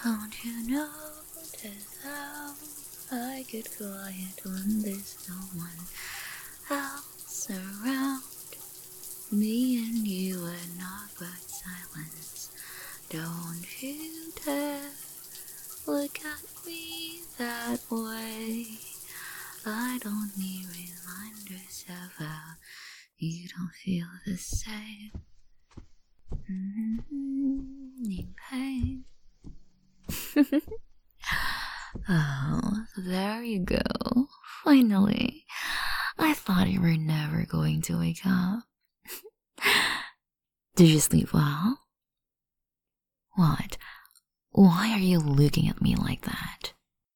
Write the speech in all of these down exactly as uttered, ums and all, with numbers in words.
Don't you notice how I get quiet when there's no one else around? Me and you are not but silence. Don't you dare look at me that way. I don't need reminders of how you don't feel the same. Mm-hmm. In pain. Oh, there you go. Finally. I thought you were never going to wake up. Did you sleep well? What? Why are you looking at me like that?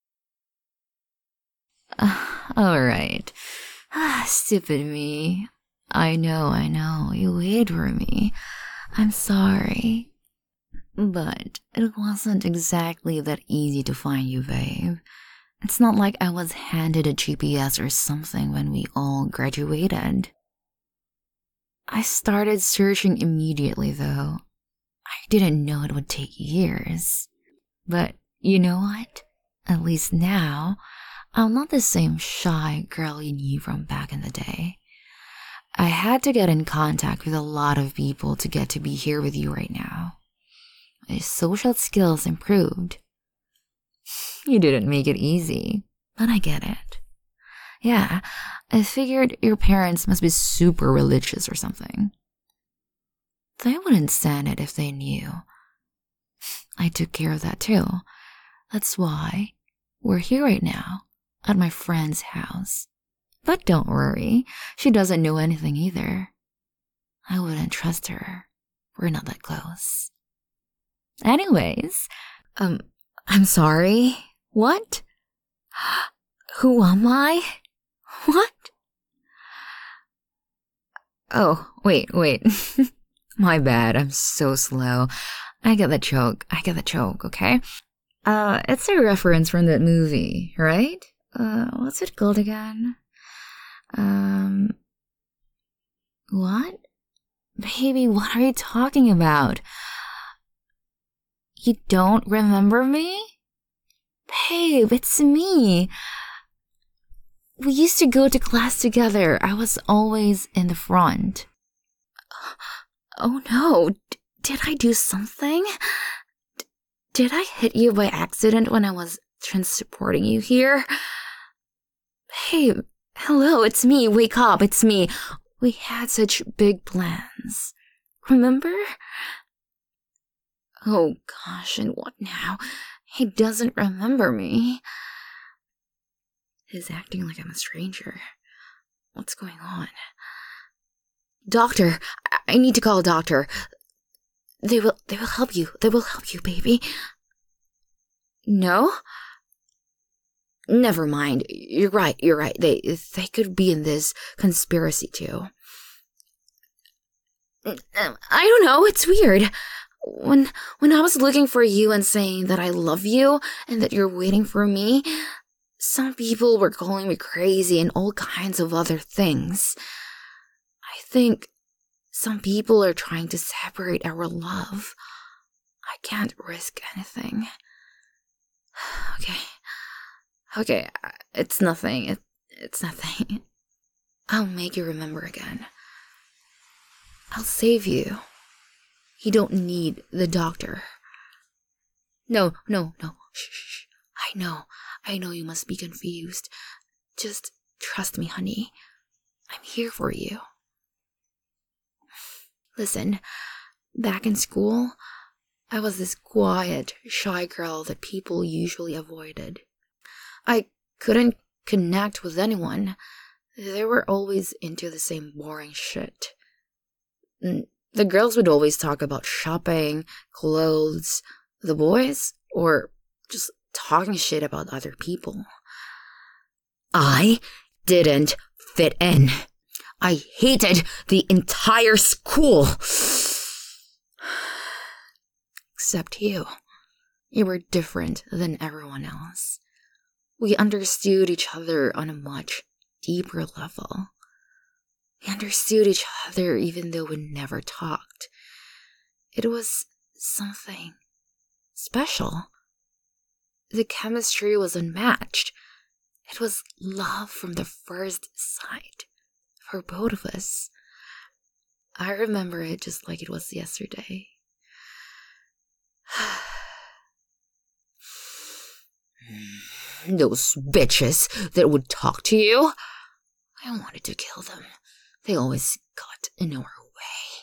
Uh, Alright. Ah, stupid me. I know, I know. You waited for me. I'm sorry. But it wasn't exactly that easy to find you, babe. It's not like I was handed a G P S or something when we all graduated. I started searching immediately, though. I didn't know it would take years. But you know what? At least now, I'm not the same shy girl you knew from back in the day. I had to get in contact with a lot of people to get to be here with you right now. My social skills improved. You didn't make it easy, but I get it. Yeah, I figured your parents must be super religious or something. They wouldn't stand it if they knew. I took care of that too. That's why we're here right now, at my friend's house. But don't worry, she doesn't know anything either. I wouldn't trust her. We're not that close. Anyways, um, I'm sorry. What? Who am I? What? Oh, wait, wait. My bad, I'm so slow. I get the joke, I get the joke, okay? Uh, it's a reference from that movie, right? Uh, what's it called again? Um, what? Baby, what are you talking about? You don't remember me? Babe, it's me. We used to go to class together. I was always in the front. Oh no, D- did I do something? D- did I hit you by accident when I was transporting you here? Babe, hello, it's me. Wake up, it's me. We had such big plans. Remember? Oh gosh, and what now? He doesn't remember me. He's acting like I'm a stranger. What's going on? Doctor! I, I need to call a doctor. They will they will help you. They will help you, baby. No? Never mind. You're right, you're right. They they could be in this conspiracy too. I don't know, it's weird. When when I was looking for you and saying that I love you and that you're waiting for me, some people were calling me crazy and all kinds of other things. I think some people are trying to separate our love. I can't risk anything. Okay. Okay, it's nothing. It, it's nothing. I'll make you remember again. I'll save you. You don't need the doctor. No, no, no. Shh, shh. I know. I know you must be confused. Just trust me, honey. I'm here for you. Listen, back in school, I was this quiet, shy girl that people usually avoided. I couldn't connect with anyone. They were always into the same boring shit. The girls would always talk about shopping, clothes. The boys, or just talking shit about other people. I didn't fit in. I hated the entire school. Except you. You were different than everyone else. We understood each other on a much deeper level. We understood each other even though we never talked. It was something special. The chemistry was unmatched. It was love from the first sight for both of us. I remember it just like it was yesterday. Those bitches that would talk to you, I wanted to kill them. They always got in our way.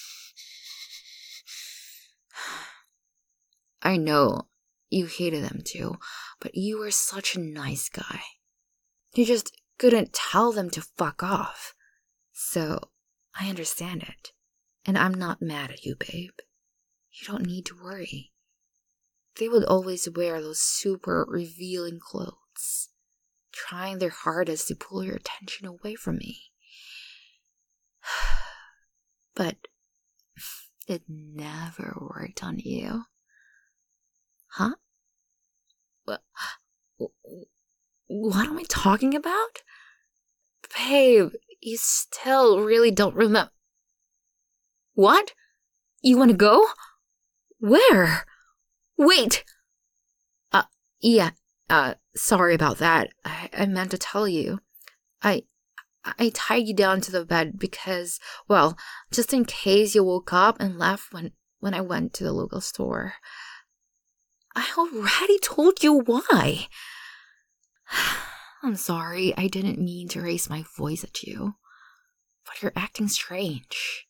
I know you hated them too, but you were such a nice guy. You just couldn't tell them to fuck off. So, I understand it. And I'm not mad at you, babe. You don't need to worry. They would always wear those super revealing clothes, trying their hardest to pull your attention away from me. But it never worked on you. Huh? What, what am I talking about? Babe, you still really don't remember. What? You want to go? Where? Wait! Uh, yeah, uh, sorry about that. I, I meant to tell you. I, I tied you down to the bed because, well, just in case you woke up and left when, when I went to the local store. I already told you why. I'm sorry, I didn't mean to raise my voice at you. But you're acting strange.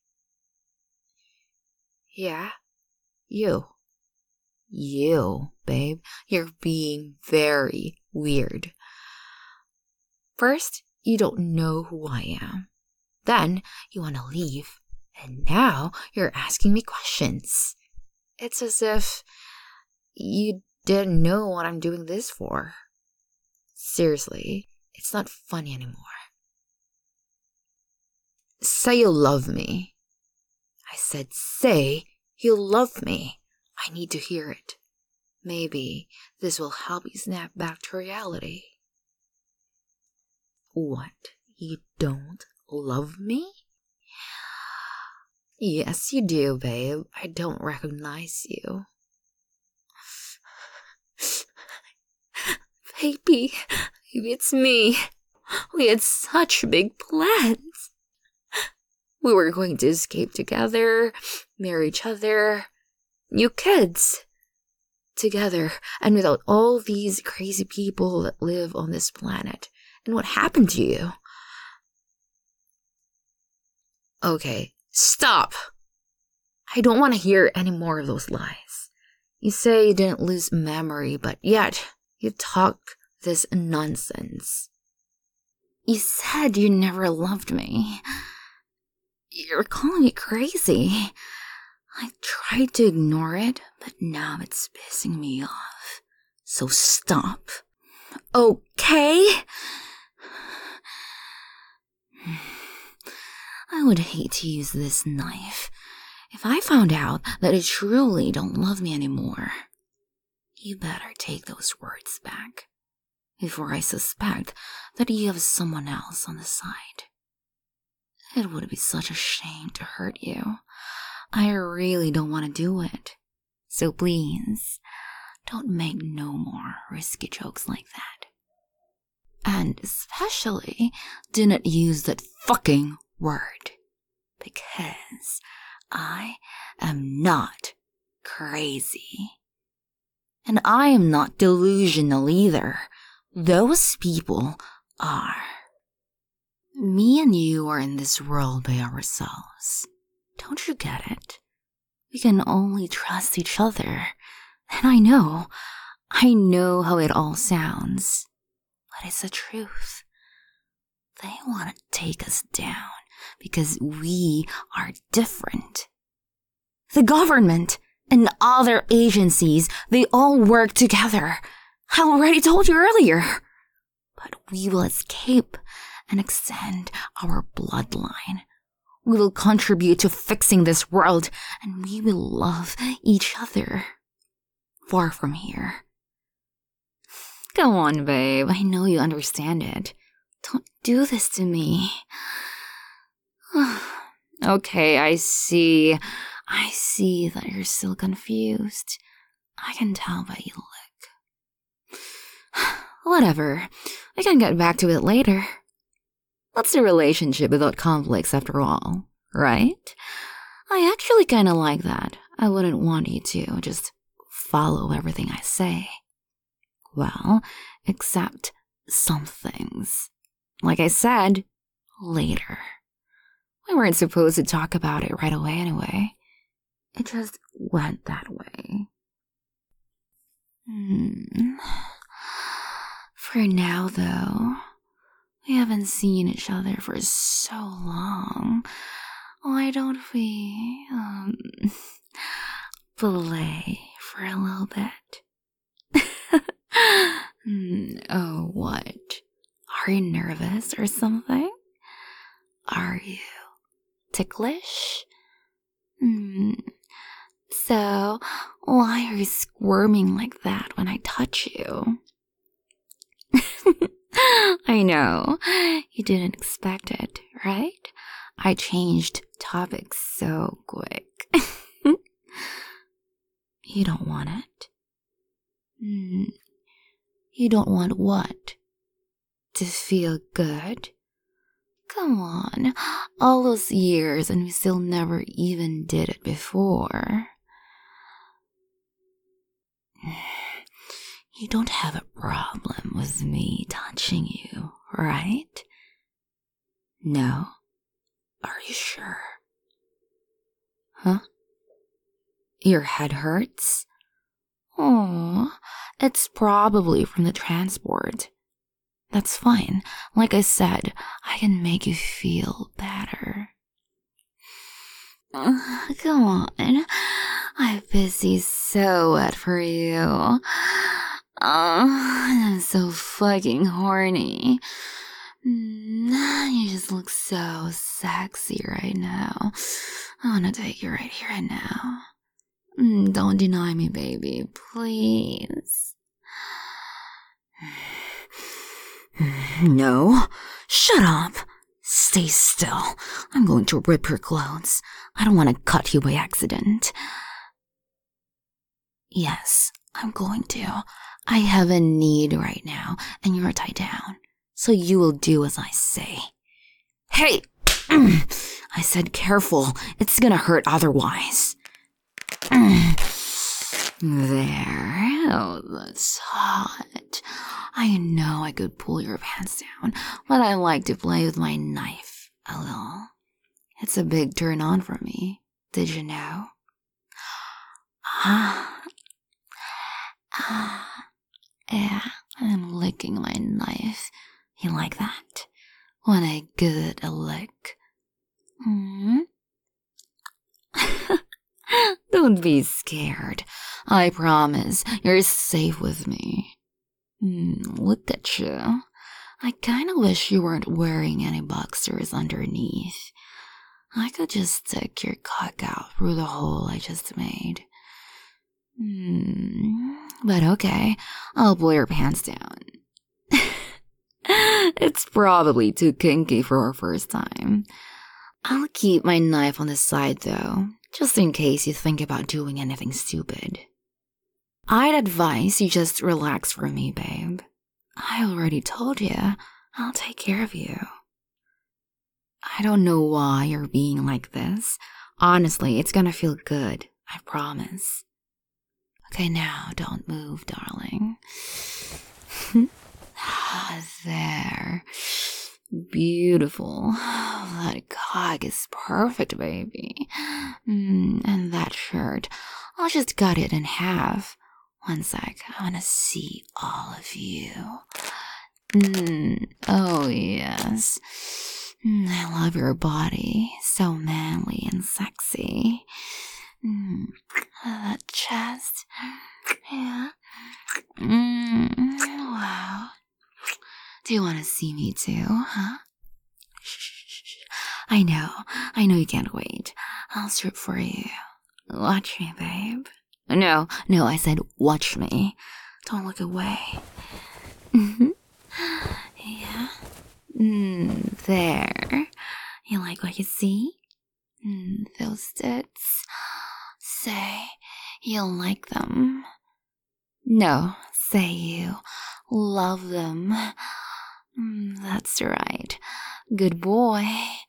Yeah, you. You, babe, you're being very weird. First, you don't know who I am. Then, you want to leave. And now, you're asking me questions. It's as if you didn't know what I'm doing this for. Seriously, it's not funny anymore. Say you love me. I said, say you love me. I need to hear it. Maybe this will help you snap back to reality. What? You don't love me? Yes, you do, babe. I don't recognize you. Baby, baby, it's me. We had such big plans. We were going to escape together, marry each other, new kids. Together, and without all these crazy people that live on this planet. And what happened to you? Okay, stop. I don't want to hear any more of those lies. You say you didn't lose memory, but yet you talk this nonsense. You said you never loved me. You're calling me crazy. I tried to ignore it, but now it's pissing me off. So stop. Okay? I would hate to use this knife if I found out that you truly don't love me anymore. You better take those words back before I suspect that you have someone else on the side. It would be such a shame to hurt you. I really don't want to do it. So please, don't make no more risky jokes like that. And especially, do not use that fucking word. Because I am not crazy. And I am not delusional either. Those people are. Me and you are in this world by ourselves. Don't you get it? We can only trust each other. And I know, I know how it all sounds. But it's the truth. They want to take us down because we are different. The government and other agencies, they all work together. I already told you earlier. But we will escape and extend our bloodline. We will contribute to fixing this world, and we will love each other. Far from here. Go on, babe. I know you understand it. Don't do this to me. Okay, I see. I see that you're still confused. I can tell by you look. Whatever. We can get back to it later. What's a relationship without conflicts after all, right? I actually kinda like that. I wouldn't want you to just follow everything I say. Well, except some things. Like I said, later. We weren't supposed to talk about it right away anyway. It just went that way. Hmm. For now, though, we haven't seen each other for so long. Why don't we, um, play for a little bit? Oh, what? Are you nervous or something? Are you ticklish? Hmm. So, why are you squirming like that when I touch you? I know. You didn't expect it, right? I changed topics so quick. You don't want it? Mm. You don't want what? To feel good? Come on, all those years and we still never even did it before. You don't have a problem with me touching you, right? No? Are you sure? Huh? Your head hurts? Oh, it's probably from the transport. That's fine. Like I said, I can make you feel better. Uh, come on. I've been so wet for you. Oh, I'm so fucking horny. Mm, you just look so sexy right now. I wanna take you right here and now. Mm, don't deny me, baby, please. No, shut up. Stay still. I'm going to rip your clothes. I don't want to cut you by accident. Yes, I'm going to. I have a need right now, and you're tied down. So you will do as I say. Hey! I said careful. It's gonna hurt otherwise. There. Oh, that's hot. I know I could pull your pants down, but I like to play with my knife a little. It's a big turn on for me. Did you know? Ah. Ah. Yeah, I'm licking my knife. You like that? When I give it a lick. Hmm? Don't be scared. I promise you're safe with me. Mm, look at you. I kinda wish you weren't wearing any boxers underneath. I could just stick your cock out through the hole I just made. Mm, but okay, I'll pull your pants down. It's probably too kinky for our first time. I'll keep my knife on the side though, just in case you think about doing anything stupid. I'd advise you just relax for me, babe. I already told you, I'll take care of you. I don't know why you're being like this. Honestly, it's gonna feel good, I promise. Okay, now don't move, darling. Ah, there. Beautiful. That cock is perfect, baby. Mm, and that shirt, I'll just cut it in half. One sec, I wanna see all of you. Mm, oh, yes. Mm, I love your body. So manly and sexy. Mm, that chest. Yeah. Mm, wow. Do you want to see me too, huh? Shh. I know. I know you can't wait. I'll strip for you. Watch me, babe. No, no, I said watch me. Don't look away. Mm-hmm. Yeah. Mm, there. You like what you see? Mm, those tits. Say you like them. No, say you love them. Mm, that's right. Good boy.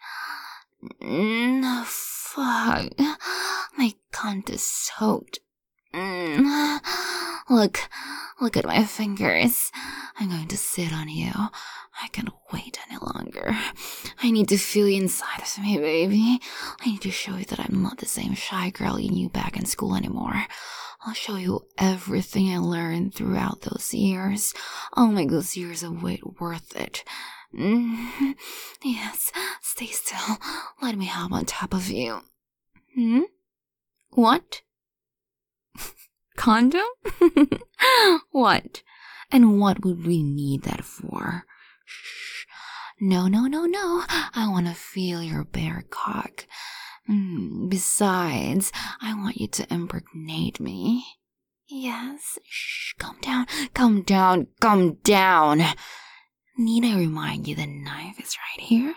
Mm, fuck. My cunt is soaked. Mm. Look, look at my fingers. I'm going to sit on you. I can't wait any longer. I need to feel you inside of me, baby. I need to show you that I'm not the same shy girl you knew back in school anymore. I'll show you everything I learned throughout those years. I'll make those years of wait worth it. Mm. Yes, stay still. Let me hop on top of you. Hmm? What? Condom? What? And what would we need that for? Shh. No, no, no, no. I want to feel your bare cock. Mm, besides, I want you to impregnate me. Yes. Shh. Calm down. Calm down. Calm down. Need I remind you the knife is right here?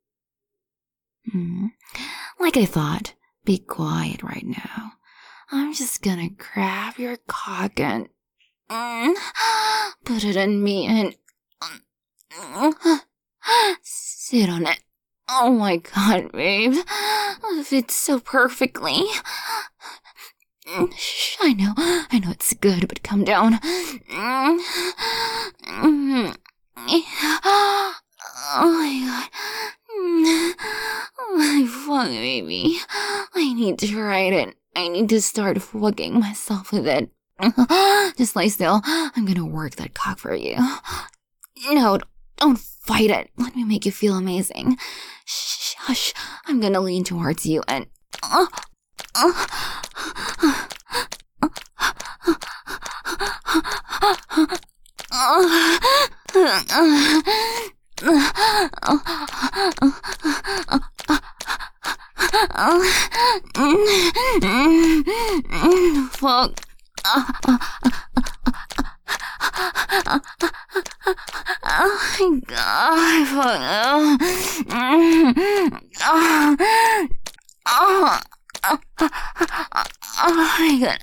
Hmm. Like I thought, be quiet right now. I'm just gonna grab your cock and mm, put it in me and mm, sit on it. Oh my god, babe. It fits so perfectly. Shh, I know, I know it's good, but calm down. Mm, mm, oh my god. Oh my fuck, baby. I need to write it. I need to start fucking myself with it. Just lie still. I'm gonna work that cock for you. No, don't fight it. Let me make you feel amazing. Shh, hush. I'm gonna lean towards you and... Uh, uh, fuck. Oh my god, fuck. Oh, oh my god.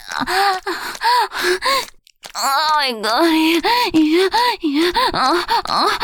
Oh my god, yeah, yeah, oh, oh,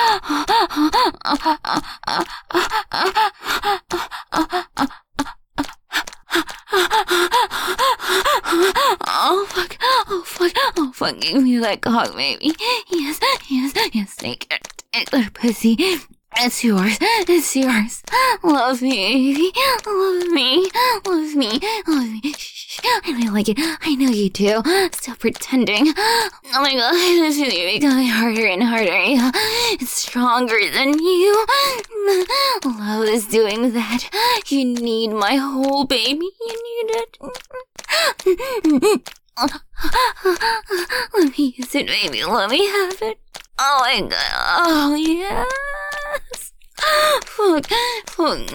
oh fuck, oh fuck, oh fuck, give me that cock, baby. Yes, yes, yes, take it, take that pussy. It's yours, it's yours. Love me, baby. Love me, love me, love me. Shh, I really like it. I know you do. Stop pretending. Oh my god, this is becoming harder and harder. It's stronger than you. Love is doing that. You need my whole baby. You need it. Let me use it, baby. Let me have it. Oh my god. Oh, yes. Fuck. Fuck.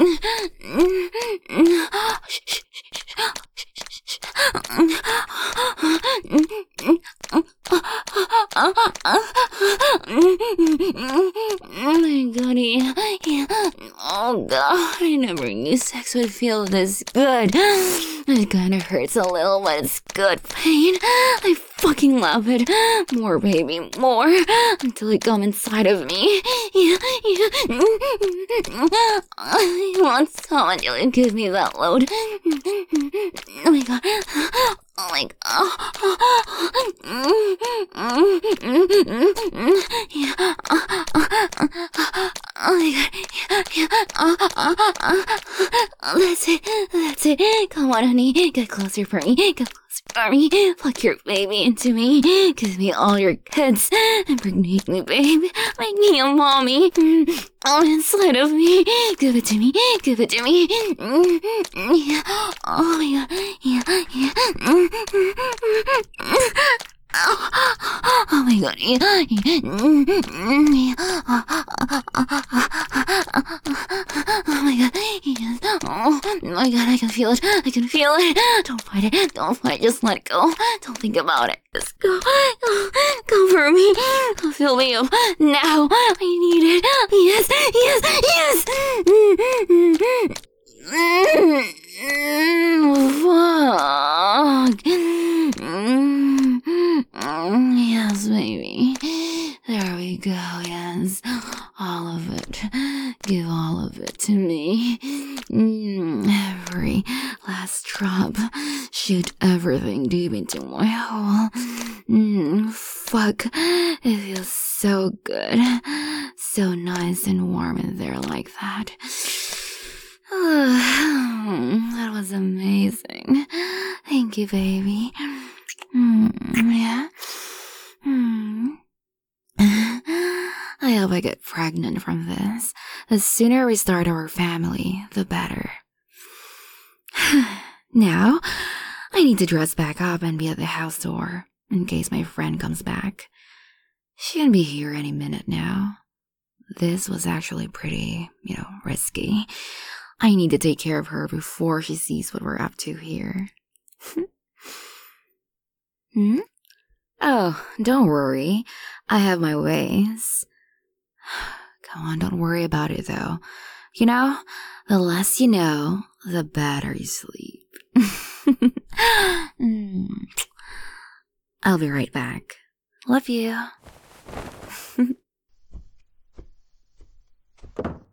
Oh my god, yeah, yeah. Oh god, I never knew sex would feel this good. It kinda hurts a little, but it's good pain. I fucking love it. More, baby, more. Until you come inside of me. Yeah, yeah. I want someone to give me that load. Oh my god. Oh my god. Yeah. Oh my god. Yeah, yeah. That's it. That's it. Come on, honey. Get closer for me. Get closer for me. Fuck your baby into me. Give me all your kids. Impregnate me, babe. Make me a mommy. Oh, inside of me. Give it to me. Give it to me. Yeah. Oh my god. Yeah. Yeah. Oh my god, yeah, yeah. Oh my god, yes. Oh my god, I can feel it, I can feel it. Don't fight it, don't fight, just let it go. Don't think about it, just go. Go, go for me. Fill me up now. I need it. Yes, yes, yes. Fuck. Yes, baby. There last drop. Shoot everything deep into my hole. Mm, fuck. It feels so good. So nice and warm in there like that. That was amazing. Thank you, baby. Mm, yeah. Mm. I hope I get pregnant from this. The sooner we start our family, the better. Now, I need to dress back up and be at the house door in case my friend comes back. She can be here any minute now. This was actually pretty, you know, risky. I need to take care of her before she sees what we're up to here. Hmm? Oh, don't worry. I have my ways. Come on, don't worry about it though. You know, the less you know, the better you sleep. mm. I'll be right back. Love you.